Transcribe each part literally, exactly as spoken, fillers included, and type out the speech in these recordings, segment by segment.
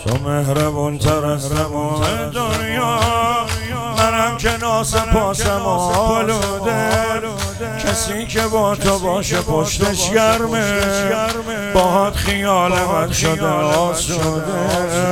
تو مهربون تر از تمام دنیا، منم که ناسپاسم و آلوده. کسی که با تو باشه پشتش گرمه، باهات خیال من شده آسوده.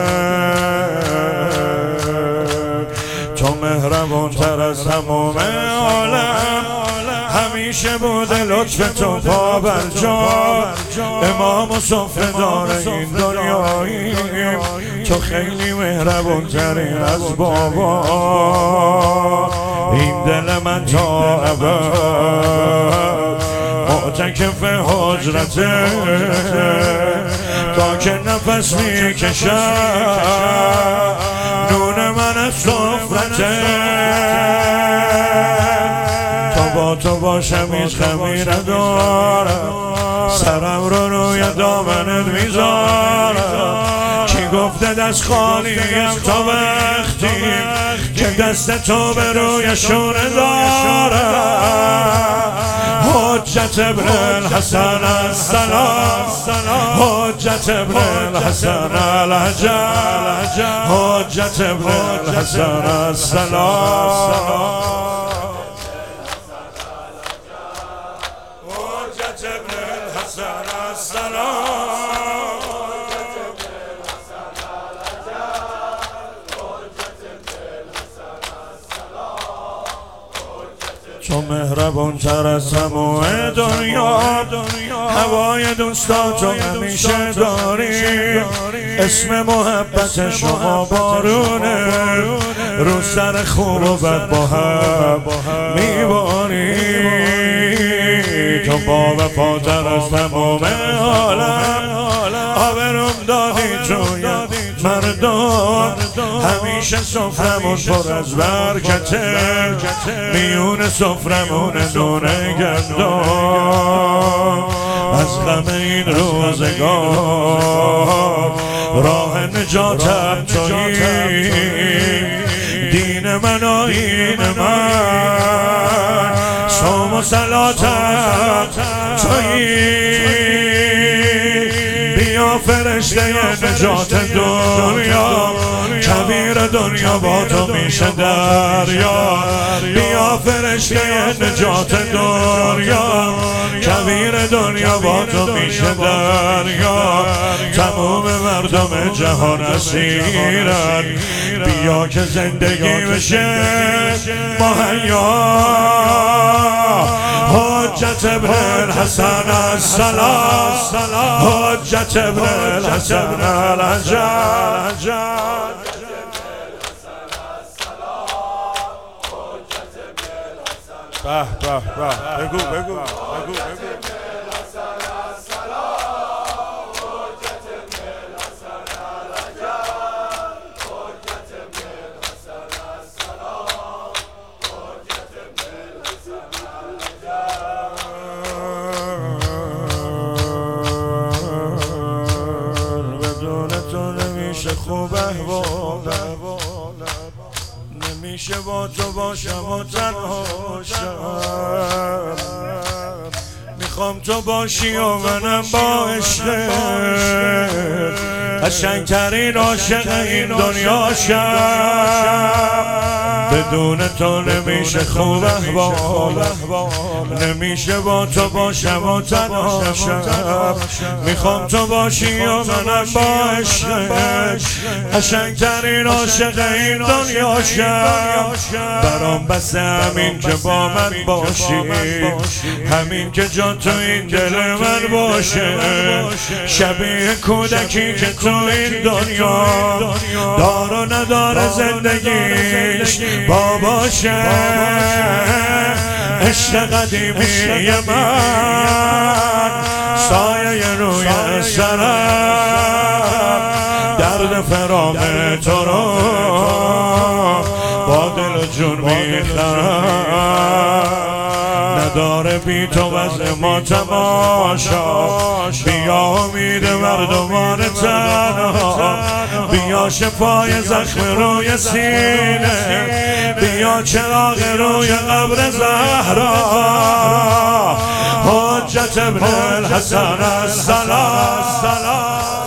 تو مهربون تر از تمام عالم، همیشه بوده لطف تو پا بر جا. امام و صفه دار این دنیایی، تو خیلی مهربون ترین از بابا. این دل من تا ابد معتکف حجرته، تا که نفس میکشم نون من از سفرته. تا با تو باشم هیچ غمی ندارم، سرم رو روی دامنت میذارم. کی گفته دست خالیم تا وقتی که دست تو به روی شونه دارم. حجت ابن الحسن السلام، حجت ابن الحسن العجل، حجت ابن الحسن السلام. تو مهربون تر از تمام دنیا، هوای دوستاتو همیشه داری. اسم محبت شما بارونه، رو سر خوب و بد با هم میباری. تو با وفاتر از تمام عالم، آبروم دادی توی مردم. همیشه سفرمون پر از برکته، میون سفرمون دونه گندم. از غم این روزگار راه نجاتم تویی. دین من آیین من، صوم و صلاتم تویی. بیا فرشته نجات دنیا، کبیر دنیا با تو میشه دریا. بیا فرشته نجات دنیا، کبیر دنیا با تو میشه دریا. تمام مردم جهان اسیرن، بیا که زندگی بشه مهیا. حجت ابن الحسن السلام، حجت ابن الحسن العجل. به به به بگو بگو بگو بگو. خوب احوال نمیشه با تو باشم و تنها شم. میخوام تو باشی و منم با عشقت، قشنگترین عاشق این دنیا شم. بدون تو نمیشه خوب احوال، نمیشه با تو باشم و تنها شم. میخوام تو باشی و منم با عشقت، قشنگترین عاشق این دنیا شم. برام بس همین که با من باشی، همین که جا تو این دل من باشه. شبیه کودکی که تو این دنیا دار و نداره زندگیش باباشه. عشق قدیمی من سایه روی سرم، درد فراق تو رو با دل و جون میخرم. نداره بی تو وضع ما تماشا، بیا امید مردمان تنها. بیا شفای زخم روی سینه، بیا چراغ روی قبر زهرا. حجت ابن الحسن السلام.